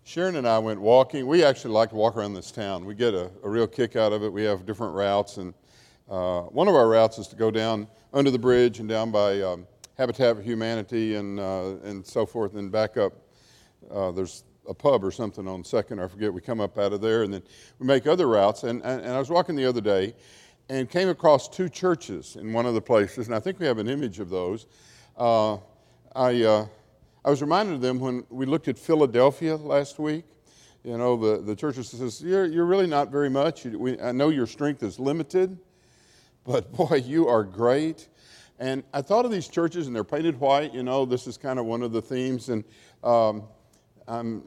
Sharon and I went walking. We actually like to walk around this town. We get a real kick out of it. We have different routes, and one of our routes is to go down under the bridge and down by Habitat for Humanity and so forth, and back up. There's a pub or something on Second, I forget. We come up out of there, and then we make other routes. And I was walking the other day and came across two churches in one of the places, and I think we have an image of those. I was reminded of them when we looked at Philadelphia last week. You know, the church says, you're really not very much. I know your strength is limited, but boy, you are great. And I thought of these churches, and they're painted white. You know, this is kind of one of the themes, and I'm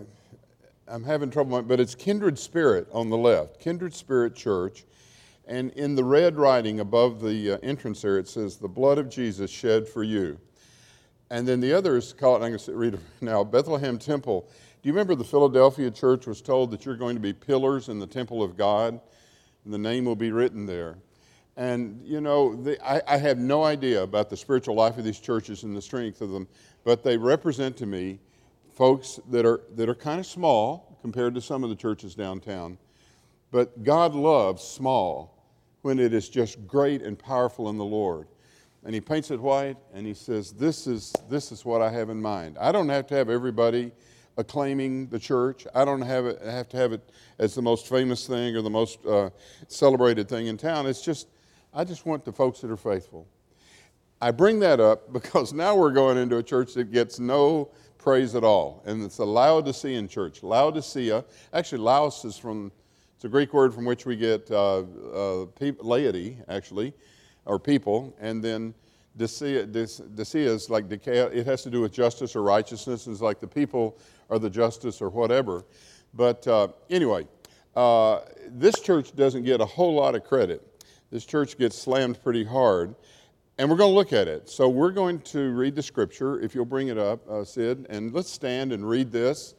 having trouble, but it's Kindred Spirit on the left, Kindred Spirit Church. And in the red writing above the entrance there, it says, "The blood of Jesus shed for you." And then the others call it, I'm going to read it now, Bethlehem Temple. Do you remember the Philadelphia church was told that you're going to be pillars in the temple of God? And the name will be written there. And, you know, I have no idea about the spiritual life of these churches and the strength of them, but they represent to me folks that are kind of small compared to some of the churches downtown. But God loves small when it is just great and powerful in the Lord. And he paints it white, and he says, this is what I have in mind. I don't have to have everybody acclaiming the church. I don't have to have it as the most famous thing or the most celebrated thing in town. I just want the folks that are faithful. I bring that up because now we're going into a church that gets no praise at all, and it's a Laodicean church. Laodicea, actually Laos is it's a Greek word from which we get laity, actually, or people, and then Decea is like decay. It has to do with justice or righteousness. It's like the people are the justice or whatever. But anyway, this church doesn't get a whole lot of credit. This church gets slammed pretty hard, and we're going to look at it. So we're going to read the scripture, if you'll bring it up, Sid, and let's stand and read this.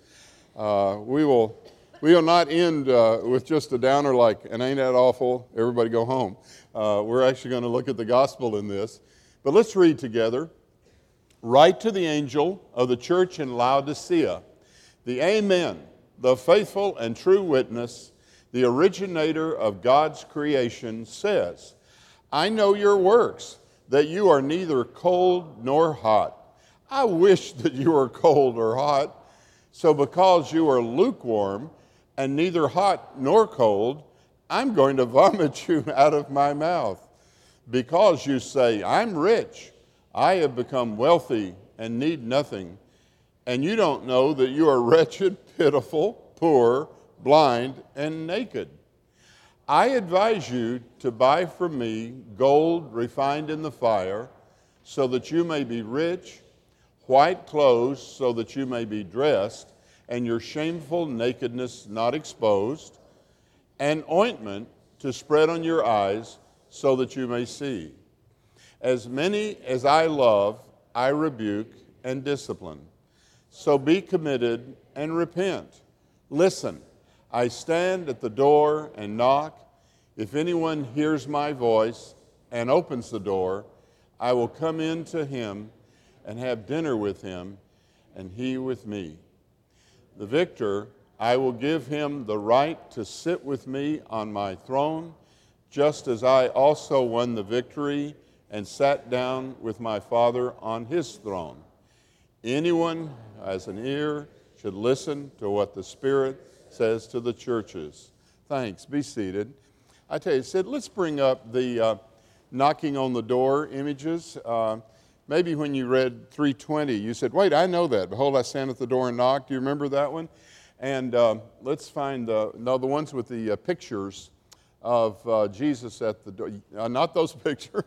We will not end with just a downer like, and ain't that awful, everybody go home. We're actually going to look at the gospel in this. But let's read together. "Write to the angel of the church in Laodicea, the Amen, the faithful and true witness, the originator of God's creation, says, I know your works, that you are neither cold nor hot. I wish that you were cold or hot. So because you are lukewarm and neither hot nor cold, I'm going to vomit you out of my mouth. Because you say, I'm rich, I have become wealthy and need nothing, and you don't know that you are wretched, pitiful, poor, blind, and naked. I advise you to buy from me gold refined in the fire, so that you may be rich, white clothes so that you may be dressed, and your shameful nakedness not exposed, and ointment to spread on your eyes so that you may see. As many as I love, I rebuke and discipline. So be committed and repent. Listen, I stand at the door and knock. If anyone hears my voice and opens the door, I will come in to him and have dinner with him, and he with me. The victor, I will give him the right to sit with me on my throne, just as I also won the victory and sat down with my Father on his throne. Anyone who has an ear should listen to what the Spirit says to the churches. Thanks. Be seated. I tell you, Sid, let's bring up the knocking on the door images. Maybe when you read 3:20, you said, wait, I know that. Behold, I stand at the door and knock. Do you remember that one? And let's find the ones with the pictures of Jesus at the door. Not those pictures.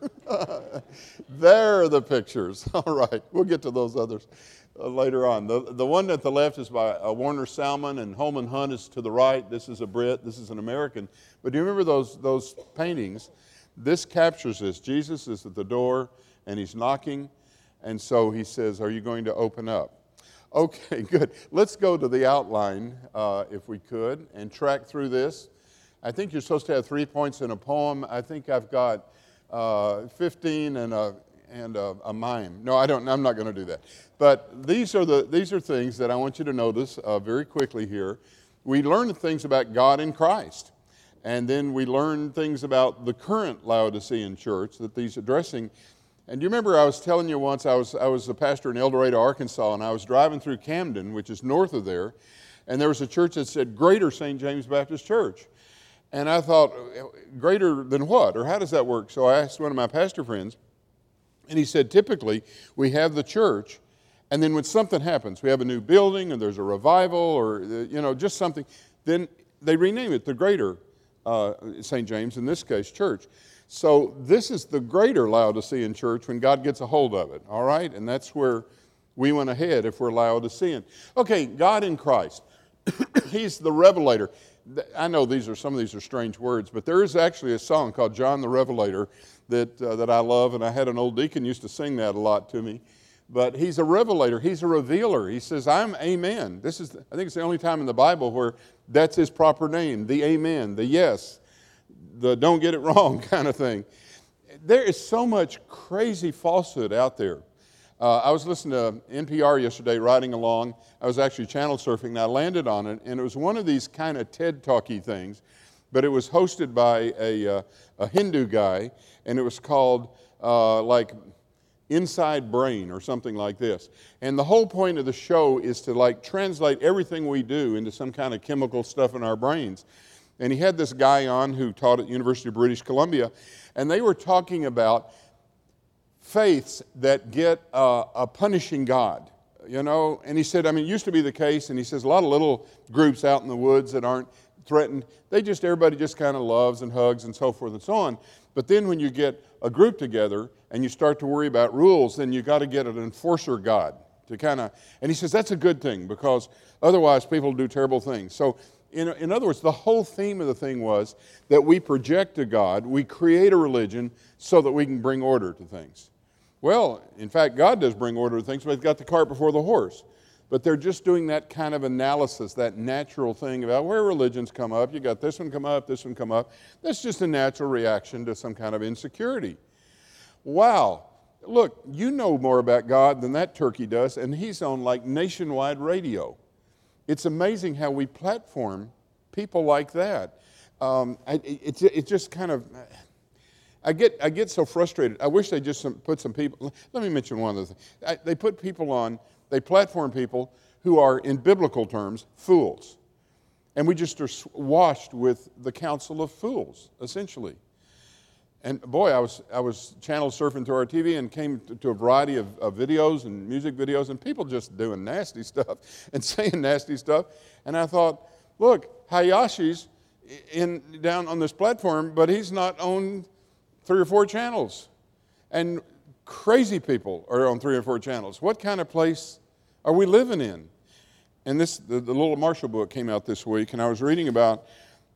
They're the pictures. All right, we'll get to those others later on. The one at the left is by Warner Salmon, and Holman Hunt is to the right. This is a Brit. This is an American. But do you remember those paintings? This captures this. Jesus is at the door, and he's knocking, and so he says, are you going to open up? Okay, good. Let's go to the outline, if we could, and track through this. I think you're supposed to have 3 points in a poem. I think I've got 15 and and a mime. No, I don't. I'm not going to do that. But these are things that I want you to notice very quickly here. We learn things about God in Christ, and then we learn things about the current Laodicean church that these addressing. And you remember I was telling you once I was a pastor in El Dorado, Arkansas, and I was driving through Camden, which is north of there, and there was a church that said Greater St. James Baptist Church. And I thought, greater than what? Or how does that work? So I asked one of my pastor friends, and he said, typically, we have the church, and then when something happens, we have a new building, and there's a revival, or, just something, then they rename it the Greater St. James, in this case, church. So this is the greater Laodicean church when God gets a hold of it, all right? And that's where we went ahead if we're Laodicean. Okay, God in Christ. He's the revelator. I know some of these are strange words, but there is actually a song called John the Revelator that I love, and I had an old deacon used to sing that a lot to me. But he's a revelator. He's a revealer. He says, I'm Amen. I think it's the only time in the Bible where that's his proper name, the Amen, the yes, the don't get it wrong kind of thing. There is so much crazy falsehood out there. I was listening to NPR yesterday, riding along. I was actually channel surfing, and I landed on it, and it was one of these kind of TED Talky things, but it was hosted by a Hindu guy, and it was called like Inside Brain or something like this. And the whole point of the show is to like translate everything we do into some kind of chemical stuff in our brains. And he had this guy on who taught at the University of British Columbia, and they were talking about faiths that get a punishing God, And he said, it used to be the case, and he says a lot of little groups out in the woods that aren't threatened, everybody just kind of loves and hugs and so forth and so on. But then when you get a group together and you start to worry about rules, then you got to get an enforcer God to and he says that's a good thing because otherwise people do terrible things. So in other words, the whole theme of the thing was that we project to God, we create a religion so that we can bring order to things. Well, in fact, God does bring order to things, but he's got the cart before the horse. But they're just doing that kind of analysis, that natural thing about where religions come up. You got this one come up, this one come up. That's just a natural reaction to some kind of insecurity. Wow. Look, you know more about God than that turkey does, and he's on like nationwide radio. It's amazing how we platform people like that. It's just kind of... I get so frustrated. I wish they just put some people... Let me mention one other thing. They put people on... They platform people who are, in biblical terms, fools. And we just are washed with the counsel of fools, essentially. And boy, I was channel surfing through our TV and came to a variety of videos and music videos, and people just doing nasty stuff and saying nasty stuff. And I thought, look, Hayashi's down on this platform, but he's not on 3 or 4 channels. And crazy people are on 3 or 4 channels. What kind of place are we living in? And the little Marshall book came out this week, and I was reading about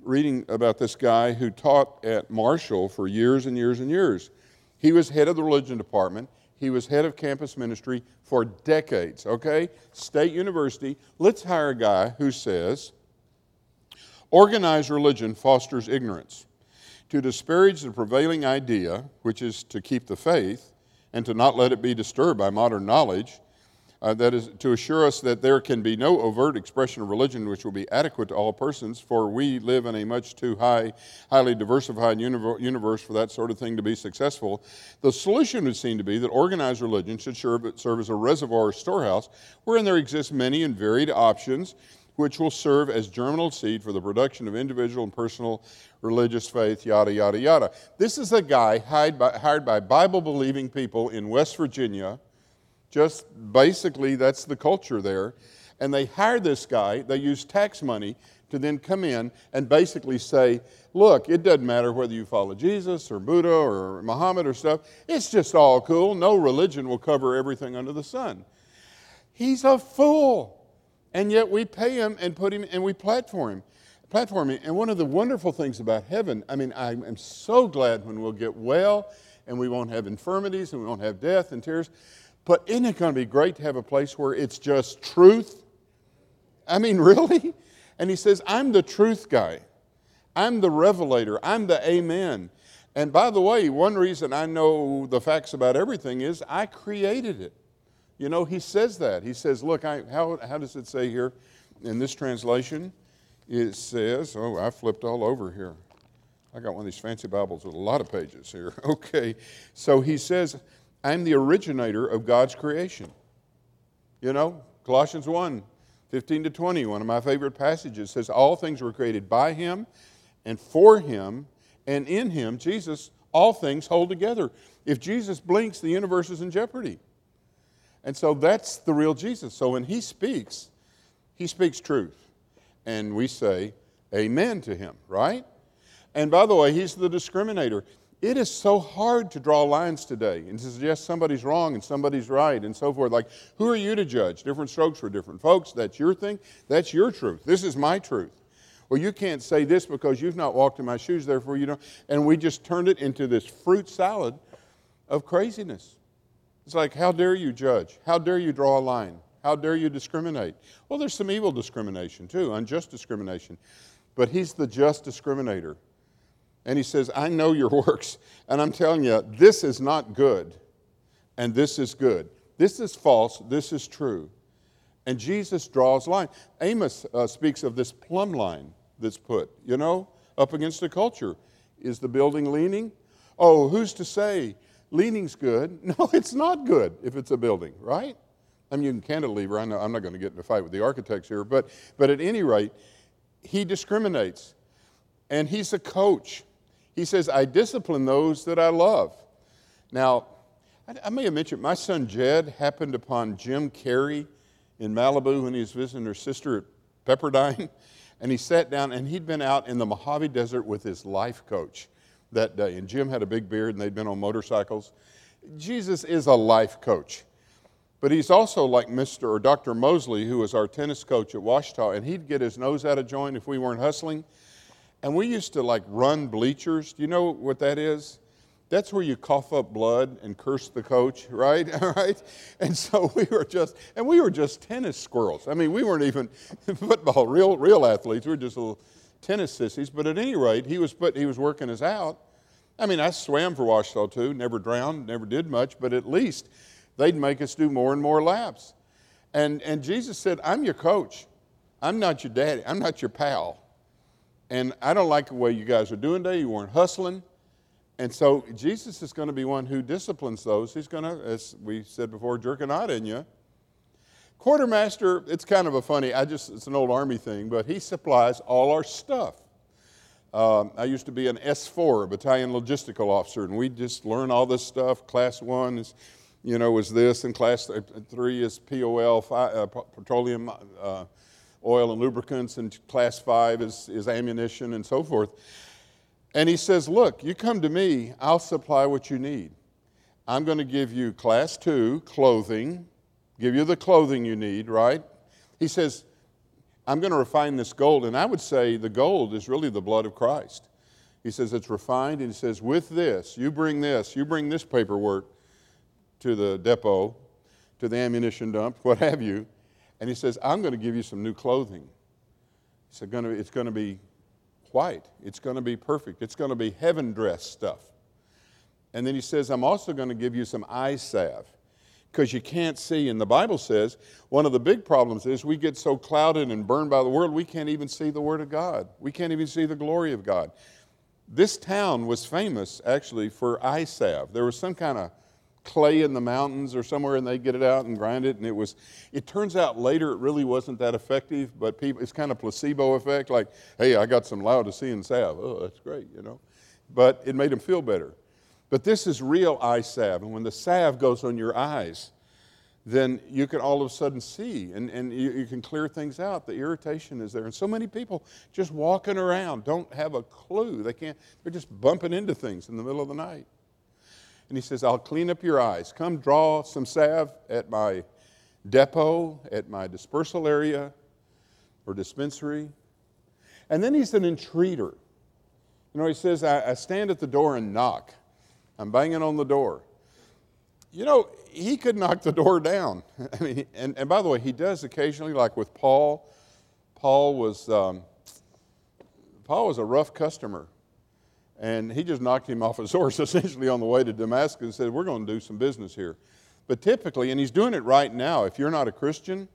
this guy who taught at Marshall for years and years and years. He was head of the religion department. He was head of campus ministry for decades, okay? State University. Let's hire a guy who says, organized religion fosters ignorance. To disparage the prevailing idea, which is to keep the faith, and to not let it be disturbed by modern knowledge, that is to assure us that there can be no overt expression of religion which will be adequate to all persons, for we live in a much too highly diversified universe for that sort of thing to be successful. The solution would seem to be that organized religion should serve as a reservoir or storehouse wherein there exist many and varied options which will serve as germinal seed for the production of individual and personal religious faith, yada, yada, yada. This is a guy hired by Bible-believing people in West Virginia. Just basically, that's the culture there. And they hired this guy. They used tax money to then come in and basically say, look, it doesn't matter whether you follow Jesus or Buddha or Muhammad or stuff. It's just all cool. No religion will cover everything under the sun. He's a fool. And yet we pay him and put him and we platform him. And one of the wonderful things about heaven, I am so glad when we'll get well and we won't have infirmities and we won't have death and tears. But isn't it going to be great to have a place where it's just truth? Really? And he says, I'm the truth guy. I'm the revelator. I'm the amen. And by the way, one reason I know the facts about everything is I created it. You know, he says that. He says, look, how does it say here in this translation? It says, oh, I flipped all over here. I got one of these fancy Bibles with a lot of pages here. Okay, so he says, I'm the originator of God's creation. You know, Colossians 1, 15 to 20, one of my favorite passages, says all things were created by him and for him, and in him, Jesus, all things hold together. If Jesus blinks, the universe is in jeopardy. And so that's the real Jesus. So when he speaks truth. And we say amen to him, right? And by the way, he's the discriminator. It is so hard to draw lines today and to suggest somebody's wrong and somebody's right and so forth. Like, who are you to judge? Different strokes for different folks. That's your thing. That's your truth. This is my truth. Well, you can't say this because you've not walked in my shoes, therefore you don't. And we just turned it into this fruit salad of craziness. It's like, how dare you judge? How dare you draw a line? How dare you discriminate? Well, there's some evil discrimination too, unjust discrimination. But he's the just discriminator. And he says, I know your works, and I'm telling you, this is not good, and this is good. This is false, this is true. And Jesus draws a line. Amos speaks of this plumb line that's put, you know, up against the culture. Is the building leaning? Oh, who's to say leaning's good? No, it's not good if it's a building, right? I mean, you can cantilever. I know I'm not going to get in a fight with the architects here, but at any rate, he discriminates, and he's a coach. He says, I discipline those that I love. Now, I may have mentioned, my son Jed happened upon Jim Carrey in Malibu when he was visiting her sister at Pepperdine, and he sat down, and he'd been out in the Mojave Desert with his life coach that day, and Jim had a big beard, and they'd been on motorcycles. Jesus is a life coach, but he's also like Mr. or Dr. Mosley, who was our tennis coach at Ouachita, and he'd get his nose out of joint if we weren't hustling. And we used to like run bleachers. Do you know what that is? That's where you cough up blood and curse the coach, right? All right. And so we were just tennis squirrels. I mean, we weren't even football, real athletes. We were just little tennis sissies. But at any rate, he was working us out. I mean, I swam for Ouachita too. Never drowned, never did much, but at least they'd make us do more and more laps. And Jesus said, I'm your coach. I'm not your daddy. I'm not your pal. And I don't like the way you guys are doing today. You weren't hustling. And so Jesus is going to be one who disciplines those. He's going to, as we said before, jerk a knot in you. Quartermaster, it's kind of it's an old Army thing, but he supplies all our stuff. I used to be an S4, a battalion logistical officer, and we just learn all this stuff. Class 1 is, is this, and Class 3 is POL, petroleum, oil and lubricants, and Class 5 is ammunition and so forth. And he says, look, you come to me, I'll supply what you need. I'm going to give you Class 2 clothing, give you the clothing you need, right? He says, I'm going to refine this gold, and I would say the gold is really the blood of Christ. He says it's refined, and he says, with this, you bring this paperwork to the depot, to the ammunition dump, what have you, and he says, I'm going to give you some new clothing. It's going to be white. It's going to be perfect. It's going to be heaven-dressed stuff. And then he says, I'm also going to give you some eye salve because you can't see. And the Bible says one of the big problems is we get so clouded and burned by the world, we can't even see the Word of God. We can't even see the glory of God. This town was famous, actually, for eye salve. There was some kind of clay in the mountains or somewhere, and they'd get it out and grind it, and it turns out later it really wasn't that effective, but it's kind of placebo effect, like, hey, I got some Laodicean salve. Oh, that's great, But it made them feel better. But this is real eye salve, and when the salve goes on your eyes, then you can all of a sudden see, and you can clear things out. The irritation is there. And so many people just walking around don't have a clue. They're just bumping into things in the middle of the night. And he says, I'll clean up your eyes. Come draw some salve at my depot, at my dispersal area or dispensary. And then he's an entreater. He says, I stand at the door and knock. I'm banging on the door. He could knock the door down. I mean, and by the way, he does occasionally, like with Paul. Paul was a rough customer. And he just knocked him off his horse essentially on the way to Damascus and said, we're going to do some business here. But typically, and he's doing it right now, if you're not a Christian,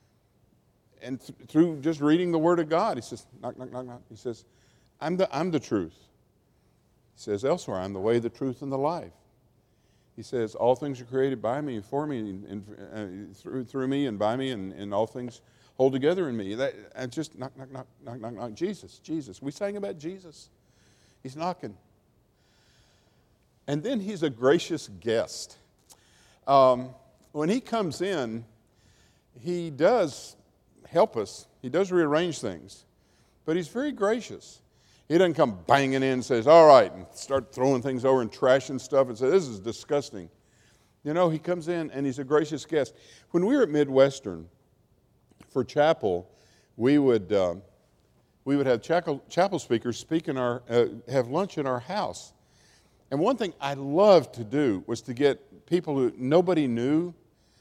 and through just reading the Word of God, he says, knock, knock, knock, knock. He says, I'm the truth. He says elsewhere, I'm the way, the truth, and the life. He says, all things are created by me and for me and through me and by me, and all things hold together in me. And just knock, knock, knock, knock, knock, knock. Jesus, Jesus. We sang about Jesus. He's knocking. And then he's a gracious guest. When he comes in, he does help us. He does rearrange things. But he's very gracious. He doesn't come banging in and says, all right, and start throwing things over and trashing stuff and say, this is disgusting. You know, he comes in and he's a gracious guest. When we were at Midwestern for chapel, we would have chapel speakers speak in have lunch in our house. And one thing I loved to do was to get people whom nobody knew,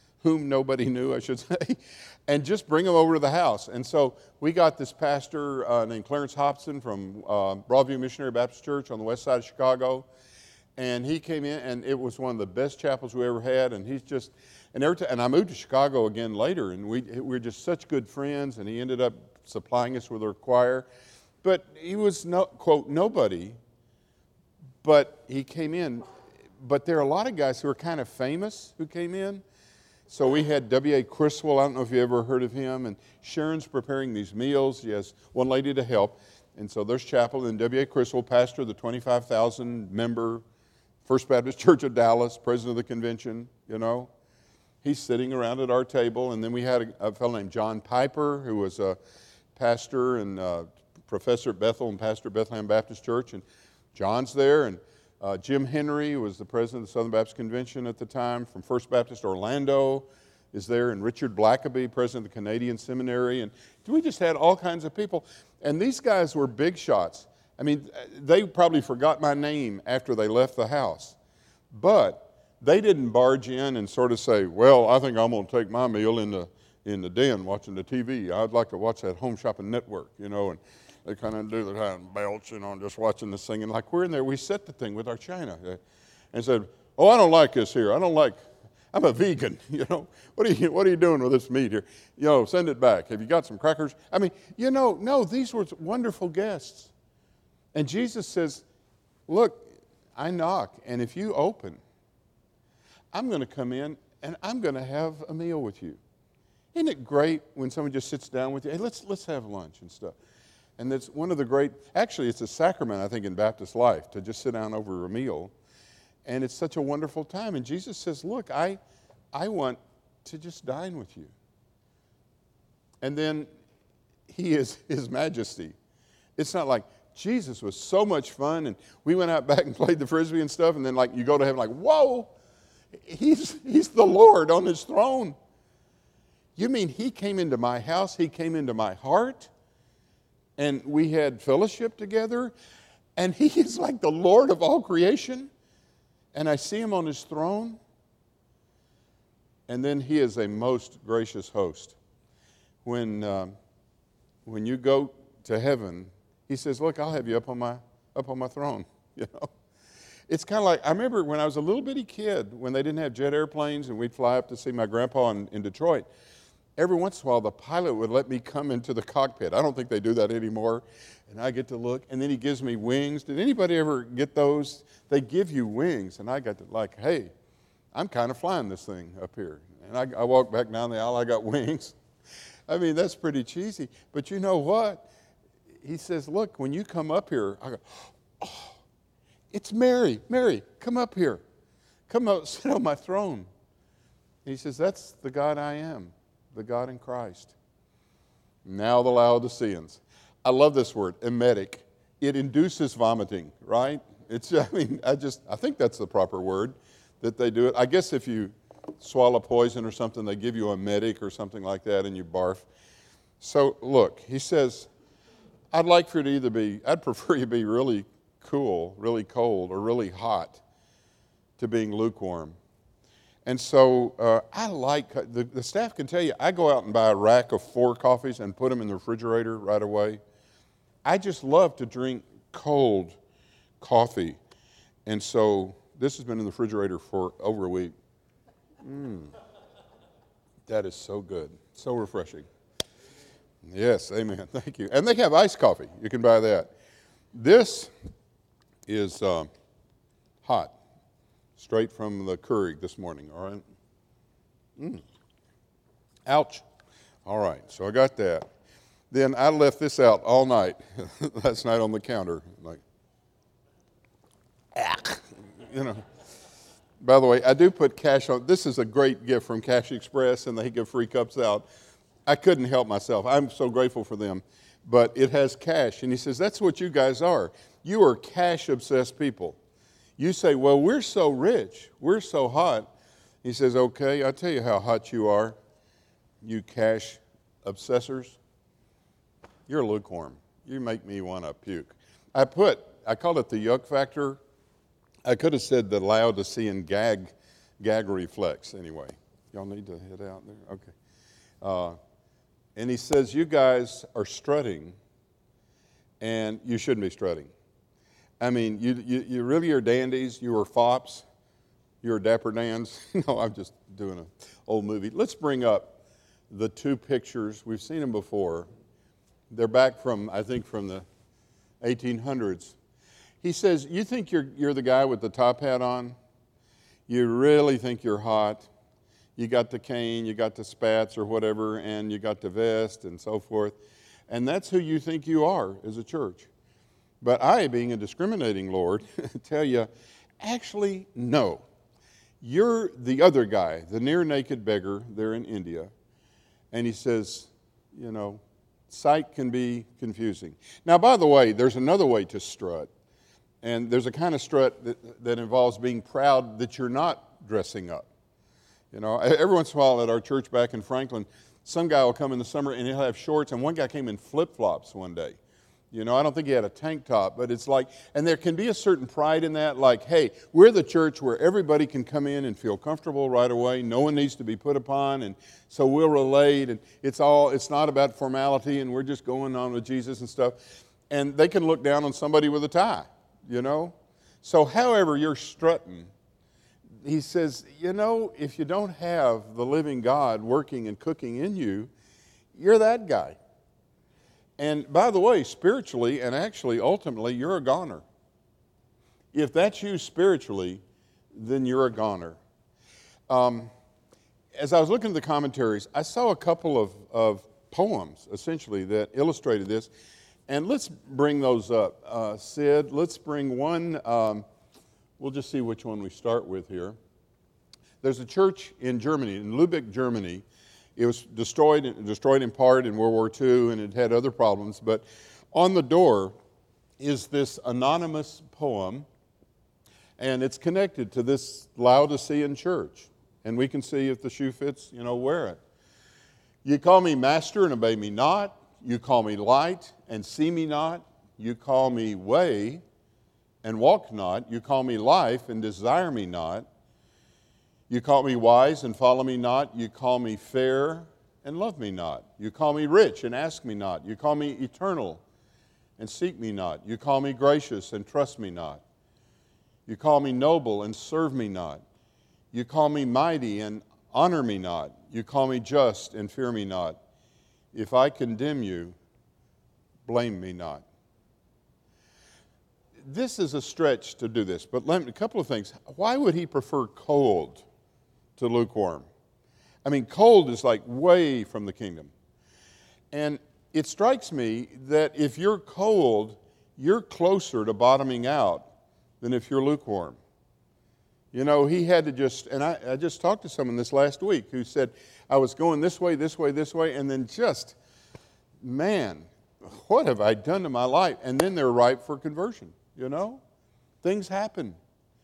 I should say, and just bring them over to the house. And so we got this pastor named Clarence Hobson from Broadview Missionary Baptist Church on the west side of Chicago. And he came in, and it was one of the best chapels we ever had. And he's just, and every time, and I moved to Chicago again later, and we were just such good friends, and he ended up supplying us with our choir. But he was, quote, nobody, but he came in. But there are a lot of guys who are kind of famous who came in. So we had W.A. Criswell, I don't know if you ever heard of him, and Sharon's preparing these meals. She has one lady to help. And so there's chapel, and W.A. Criswell, pastor of the 25,000 member First Baptist Church of Dallas, president of the convention, you know. He's sitting around at our table. And then we had a fellow named John Piper, who was a pastor and professor at Bethel and pastor at Bethlehem Baptist Church. And John's there, and Jim Henry was the president of the Southern Baptist Convention at the time from First Baptist Orlando is there, and Richard Blackaby, president of the Canadian Seminary. And we just had all kinds of people. And these guys were big shots. I mean, they probably forgot my name after they left the house. But they didn't barge in and sort of say, well, I think I'm going to take my meal in the den watching the TV. I'd like to watch that Home Shopping Network, you know, and they kind of do the kind of belch, you know, and just watching this thing. And like we're in there, we set the thing with our china and said, oh, I don't like this here. I'm a vegan, you know. What are you doing with this meat here? You know, send it back. Have you got some crackers? I mean, you know, no, these were wonderful guests. And Jesus says, look, I knock, and if you open, I'm going to come in and I'm going to have a meal with you. Isn't it great when someone just sits down with you? Hey, let's have lunch and stuff. And that's one of the great, actually it's a sacrament, I think, in Baptist life, to just sit down over a meal. And it's such a wonderful time. And Jesus says, look, I want to just dine with you. And then he is His Majesty. It's not like, Jesus was so much fun, and we went out back and played the Frisbee and stuff, and then like you go to heaven like, whoa, he's the Lord on His throne. You mean He came into my house, He came into my heart, and we had fellowship together, and He is like the Lord of all creation, and I see Him on His throne, and then He is a most gracious host. When you go to heaven, He says, look, I'll have you up on my throne, you know. It's kind of like, I remember when I was a little bitty kid, when they didn't have jet airplanes and we'd fly up to see my grandpa in Detroit, every once in a while the pilot would let me come into the cockpit. I don't think they do that anymore. And I get to look, and then he gives me wings. Did anybody ever get those? They give you wings, and I got to like, hey, I'm kind of flying this thing up here. And I walk back down the aisle, I got wings. I mean, that's pretty cheesy. But you know what? He says, look, when you come up here, I go, oh, it's Mary. Mary, come up here. Come up, sit on my throne. And he says, that's the God I am, the God in Christ. Now the Laodiceans. I love this word, emetic. It induces vomiting, right? I think that's the proper word that they do it. I guess if you swallow poison or something, they give you a emetic or something like that and you barf. So look, he says, I'd prefer you to be really cool, really cold, or really hot to being lukewarm. And so I like, the staff can tell you, I go out and buy a rack of 4 coffees and put them in the refrigerator right away. I just love to drink cold coffee. And so this has been in the refrigerator for over a week. That is so good, so refreshing. Yes, amen. Thank you. And they have iced coffee. You can buy that. This is hot, straight from the Keurig this morning, all right? Ouch. All right, so I got that. Then I left this out all night, last night on the counter, like, you know. By the way, I do put cash on. This is a great gift from Cash Express, and they give free cups out. I couldn't help myself. I'm so grateful for them. But it has cash. And he says, that's what you guys are. You are cash-obsessed people. You say, well, we're so rich. We're so hot. He says, okay, I'll tell you how hot you are, you cash obsessors. You're lukewarm. You make me want to puke. I called it the yuck factor. I could have said the Laodicean gag reflex. Anyway, y'all need to head out there? Okay. And he says, you guys are strutting, and you shouldn't be strutting. I mean, you really are dandies. You are fops. You're dapper dans. No, I'm just doing an old movie. Let's bring up the two pictures. We've seen them before. They're back from, I think, from the 1800s. He says, you think you're the guy with the top hat on? You really think you're hot. You got the cane, you got the spats or whatever, and you got the vest and so forth. And that's who you think you are as a church. But I, being a discriminating Lord, tell you, actually, no. You're the other guy, the near-naked beggar there in India. And he says, you know, sight can be confusing. Now, by the way, there's another way to strut. And there's a kind of strut that involves being proud that you're not dressing up. You know, every once in a while at our church back in Franklin, some guy will come in the summer and he'll have shorts, and one guy came in flip-flops one day. You know, I don't think he had a tank top, but it's like, and there can be a certain pride in that, like, hey, we're the church where everybody can come in and feel comfortable right away. No one needs to be put upon, and so we'll relate, and it's not about formality, and we're just going on with Jesus and stuff. And they can look down on somebody with a tie. You know? So however you're strutting, he says, you know, if you don't have the living God working and cooking in you, you're that guy. And by the way, spiritually and actually ultimately, you're a goner. If that's you spiritually, then you're a goner. As I was looking at the commentaries, I saw a couple of poems, essentially, that illustrated this. And let's bring those up. Sid, let's bring one. We'll just see which one we start with here. There's a church in Germany, in Lübeck, Germany. It was destroyed in part in World War II, and it had other problems. But on the door is this anonymous poem, and it's connected to this Laodicean church. And we can see if the shoe fits, you know, wear it. You call me master and obey me not. You call me light and see me not. You call me way and walk not. You call me life and desire me not. You call me wise and follow me not. You call me fair and love me not. You call me rich and ask me not. You call me eternal and seek me not. You call me gracious and trust me not. You call me noble and serve me not. You call me mighty and honor me not. You call me just and fear me not. If I condemn you, blame me not. This is a stretch to do this, but a couple of things. Why would he prefer cold to lukewarm? I mean, cold is like way from the kingdom. And it strikes me that if you're cold, you're closer to bottoming out than if you're lukewarm. You know, he had to and I just talked to someone this last week who said, I was going this way, and then just, man, what have I done to my life? And then they're ripe for conversion, you know? Things happen.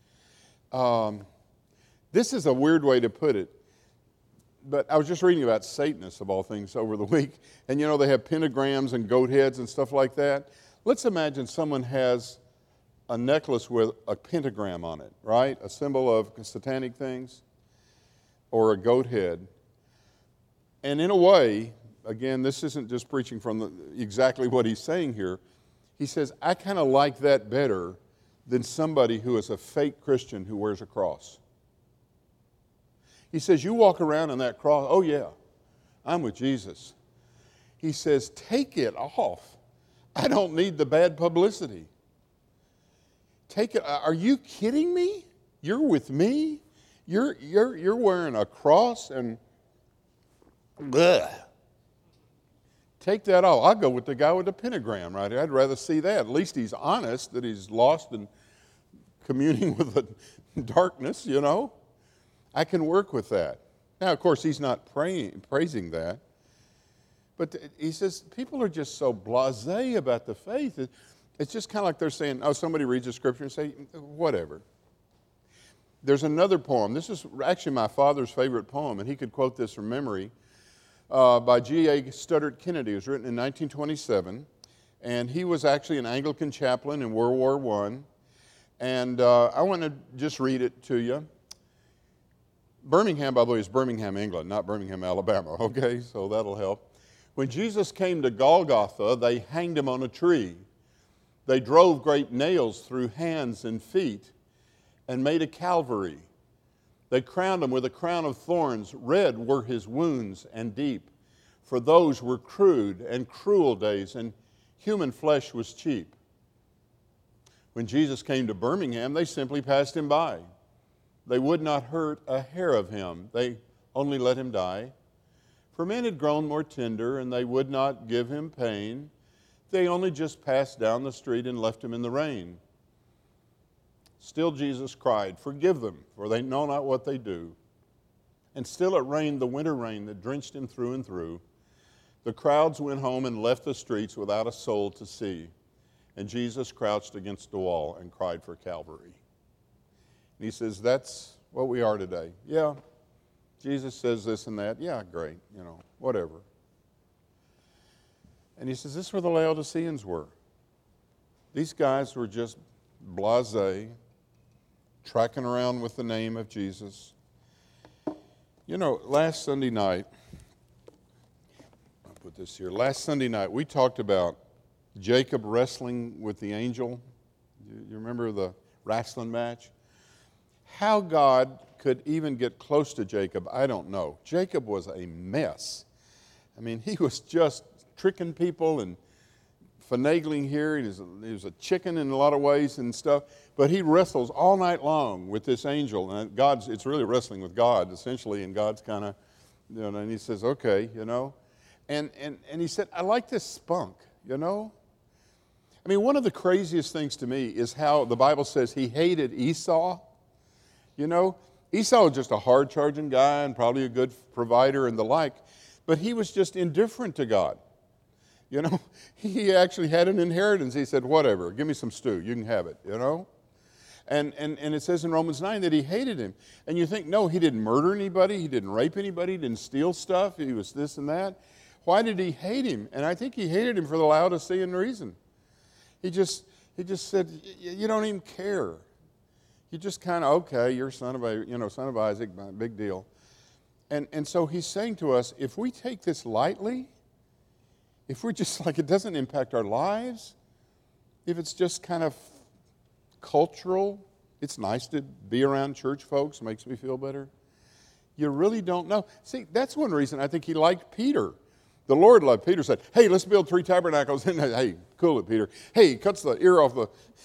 This is a weird way to put it, but I was just reading about Satanists, of all things, over the week, and you know, they have pentagrams and goat heads and stuff like that. Let's imagine someone has a necklace with a pentagram on it, right? A symbol of satanic things, or a goat head. And in a way, again, this isn't just preaching from exactly what he's saying here. He says, I kind of like that better than somebody who is a fake Christian who wears a cross. He says, you walk around in that cross, oh yeah, I'm with Jesus. He says, take it off. I don't need the bad publicity. Take it. Are you kidding me? You're with me? You're wearing a cross and bleh. Take that off. I'll go with the guy with the pentagram right here. I'd rather see that. At least he's honest that he's lost and communing with the darkness, you know. I can work with that. Now, of course, he's not praising that. But he says people are just so blasé about the faith. It's just kind of like they're saying, oh, somebody reads the scripture and say, whatever. There's another poem. This is actually my father's favorite poem, and he could quote this from memory, by G.A. Studdert Kennedy. It was written in 1927, and he was actually an Anglican chaplain in World War I. And I want to just read it to you. Birmingham, by the way, is Birmingham, England, not Birmingham, Alabama, okay? So that'll help. When Jesus came to Golgotha, they hanged him on a tree. They drove great nails through hands and feet and made a Calvary. They crowned him with a crown of thorns. Red were his wounds and deep, for those were crude and cruel days, and human flesh was cheap. When Jesus came to Birmingham, they simply passed him by. They would not hurt a hair of him. They only let him die. For men had grown more tender, and they would not give him pain. They only just passed down the street and left him in the rain. Still Jesus cried, forgive them, for they know not what they do. And still it rained the winter rain that drenched him through and through. The crowds went home and left the streets without a soul to see. And Jesus crouched against the wall and cried for Calvary. And he says, that's what we are today. Yeah, Jesus says this and that. Yeah, great, you know, whatever. And he says, this is where the Laodiceans were. These guys were just blasé, tracking around with the name of Jesus. You know, last Sunday night, I'll put this here. Last Sunday night, we talked about Jacob wrestling with the angel. You remember the wrestling match? How God could even get close to Jacob, I don't know. Jacob was a mess. I mean, he was just tricking people and finagling here. He was a chicken in a lot of ways and stuff. But he wrestles all night long with this angel. And it's really wrestling with God, essentially. And God's kind of, you know, and he says, okay, you know. And he said, I like this spunk, you know. I mean, one of the craziest things to me is how the Bible says he hated Esau. You know, Esau was just a hard-charging guy and probably a good provider and the like. But he was just indifferent to God. You know, he actually had an inheritance. He said, whatever, give me some stew. You can have it, you know. And it says in Romans 9 that he hated him. And you think, no, he didn't murder anybody. He didn't rape anybody. He didn't steal stuff. He was this and that. Why did he hate him? And I think he hated him for the Laodicean reason. He just said, you don't even care. You just kind of, okay, you're son of Isaac, big deal. And so he's saying to us, if we take this lightly, if we're just like, it doesn't impact our lives, if it's just kind of cultural, it's nice to be around church folks, makes me feel better. You really don't know. See, that's one reason I think he liked Peter. The Lord loved Peter, said, hey, let's build 3 tabernacles. And hey, cool it, Peter. Hey, cuts the ear off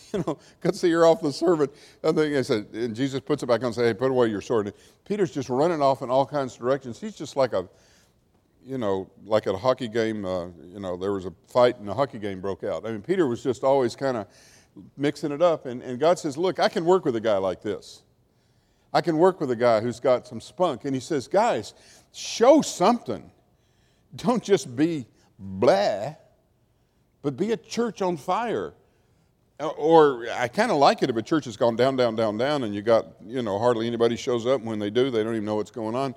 the servant. And then I said, and Jesus puts it back on and says, hey, put away your sword. And Peter's just running off in all kinds of directions. He's just like like at a hockey game, there was a fight and a hockey game broke out. I mean, Peter was just always kind of mixing it up. And God says, look, I can work with a guy like this. I can work with a guy who's got some spunk. And he says, guys, show something. Don't just be blah, but be a church on fire. Or I kind of like it if a church has gone down, down, down, down, and you got, hardly anybody shows up. And when they do, they don't even know what's going on.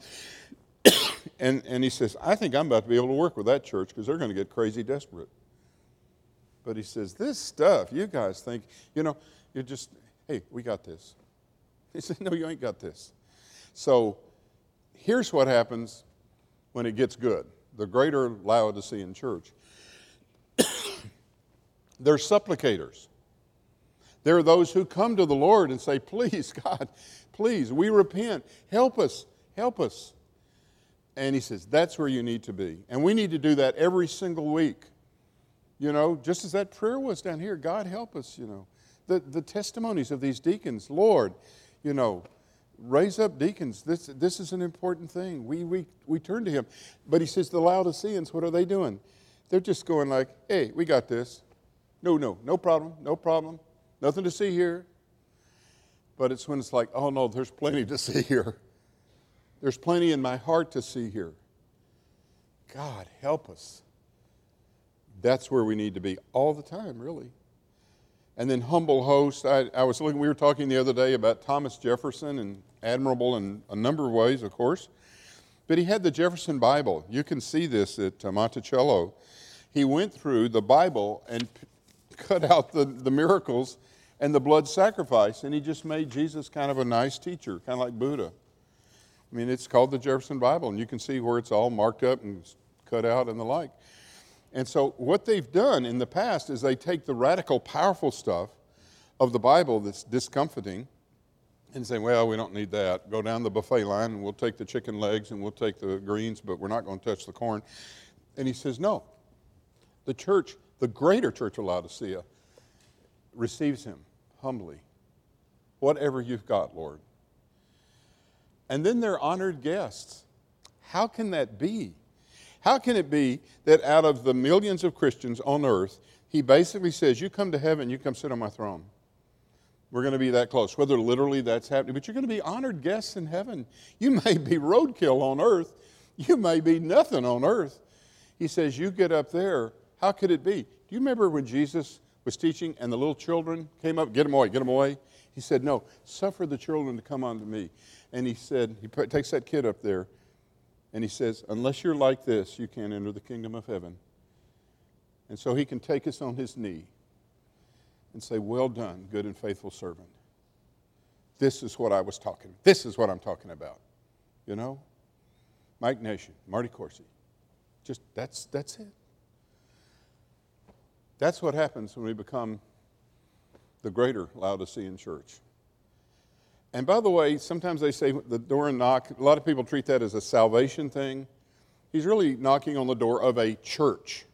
And he says, I think I'm about to be able to work with that church because they're going to get crazy desperate. But he says, this stuff, you guys think, you're just, hey, we got this. He said, no, you ain't got this. So here's what happens when it gets good. The greater Laodicean church. They're supplicators. There are those who come to the Lord and say, please, God, please, we repent. Help us, help us. And he says, that's where you need to be. And we need to do that every single week. You know, just as that prayer was down here, God help us, you know. The testimonies of these deacons, Lord, you know, raise up deacons. This is an important thing. We turn to him. But he says the Laodiceans, what are they doing? They're just going like, hey, we got this. No problem. Nothing to see here. But it's when it's like, oh no, there's plenty to see here. There's plenty in my heart to see here. God, help us. That's where we need to be all the time, really. And then humble host. We were talking the other day about Thomas Jefferson, and admirable in a number of ways, of course. But he had the Jefferson Bible. You can see this at Monticello. He went through the Bible and cut out the miracles and the blood sacrifice, and he just made Jesus kind of a nice teacher, kind of like Buddha. I mean, it's called the Jefferson Bible, and you can see where it's all marked up and cut out and the like. And so what they've done in the past is they take the radical, powerful stuff of the Bible that's discomforting and say, well, we don't need that. Go down the buffet line and we'll take the chicken legs and we'll take the greens, but we're not going to touch the corn. And he says, no. The church, the greater church of Laodicea, receives him humbly. Whatever you've got, Lord. And then they're honored guests. How can that be? How can it be that out of the millions of Christians on earth, he basically says, you come to heaven, you come sit on my throne. We're going to be that close. Whether literally that's happening, but you're going to be honored guests in heaven. You may be roadkill on earth. You may be nothing on earth. He says, you get up there. How could it be? Do you remember when Jesus was teaching and the little children came up, get them away? He said, no, suffer the children to come unto me. And he said, he takes that kid up there, and he says, unless you're like this, you can't enter the kingdom of heaven. And so he can take us on his knee and say, well done, good and faithful servant. This is what I'm talking about. You know? Mike Nation, Marty Corsi. Just, that's it. That's what happens when we become the greater Laodicean church. And by the way, sometimes they say the door and knock. A lot of people treat that as a salvation thing. He's really knocking on the door of a church.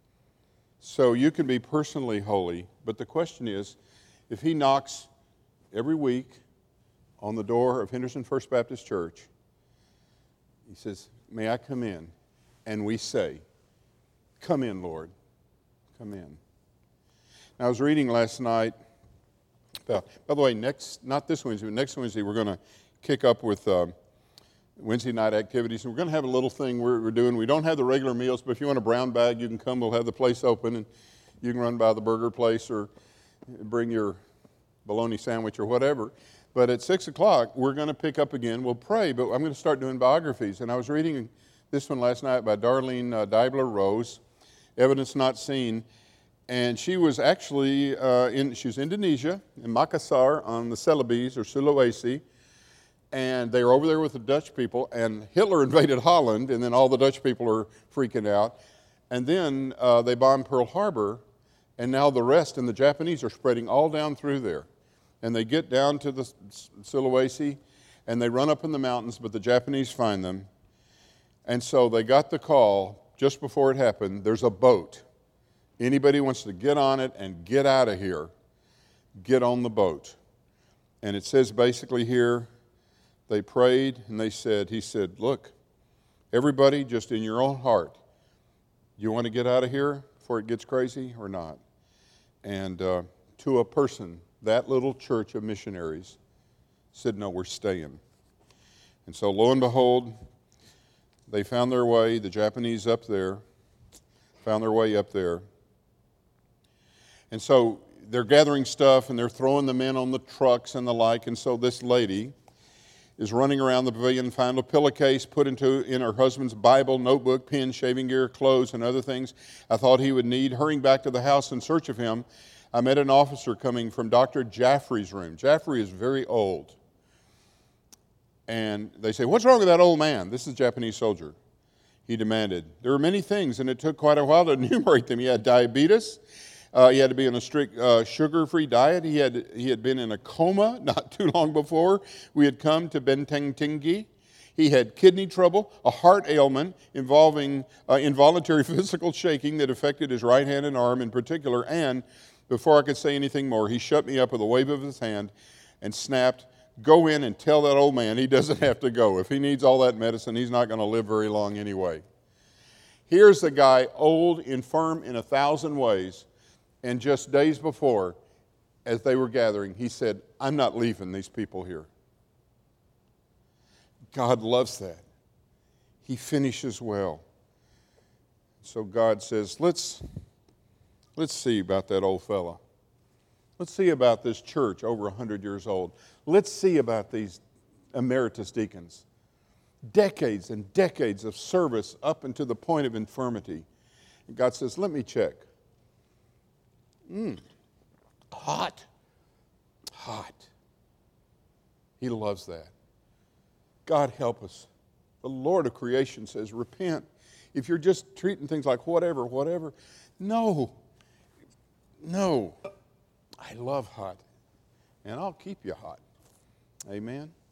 So you can be personally holy, but the question is, if he knocks every week on the door of Henderson First Baptist Church, he says, may I come in? And we say, come in, Lord, come in. Now, I was reading last night. By the way, not this Wednesday, but next Wednesday, we're going to kick up with Wednesday night activities. And we're going to have a little thing we're doing. We don't have the regular meals, but if you want a brown bag, you can come. We'll have the place open, and you can run by the burger place or bring your bologna sandwich or whatever. But at 6 o'clock, we're going to pick up again. We'll pray, but I'm going to start doing biographies. And I was reading this one last night by Darlene Deibler-Rose, Evidence Not Seen. And she was actually she was in Indonesia, in Makassar on the Celebes or Sulawesi. And they were over there with the Dutch people, and Hitler invaded Holland, and then all the Dutch people are freaking out. And then they bombed Pearl Harbor, and now the rest and the Japanese are spreading all down through there. And they get down to the Sulawesi, and they run up in the mountains, but the Japanese find them. And so they got the call just before it happened, there's a boat. Anybody wants to get on it and get out of here, get on the boat. And it says basically here, they prayed and he said, look, everybody just in your own heart, you want to get out of here before it gets crazy or not? And to a person, that little church of missionaries said, no, we're staying. And so lo and behold, they found their way, the Japanese up there, found their way up there. And so they're gathering stuff and they're throwing them in on the trucks and the like. And so this lady is running around the pavilion, found a pillowcase, put in her husband's Bible, notebook, pen, shaving gear, clothes, and other things I thought he would need. Hurrying back to the house in search of him, I met an officer coming from Dr. Jaffrey's room. Jaffrey is very old. And they say, what's wrong with that old man? This is a Japanese soldier. He demanded. There were many things, and it took quite a while to enumerate them. He had diabetes. He had to be on a strict sugar-free diet. He had been in a coma not too long before we had come to Benteng Tinggi. He had kidney trouble, a heart ailment involving involuntary physical shaking that affected his right hand and arm in particular. And before I could say anything more, he shut me up with a wave of his hand and snapped, "Go in and tell that old man he doesn't have to go. If he needs all that medicine, he's not going to live very long anyway." Here's a guy, old, infirm in 1,000 ways, and just days before, as they were gathering, he said, "I'm not leaving these people here." God loves that. He finishes well. So God says, let's see about that old fella. Let's see about this church over 100 years old. Let's see about these emeritus deacons. Decades and decades of service up until the point of infirmity. And God says, let me check. Hot. Hot. He loves that. God help us. The Lord of creation says, repent. If you're just treating things like whatever. No. I love hot. And I'll keep you hot. Amen.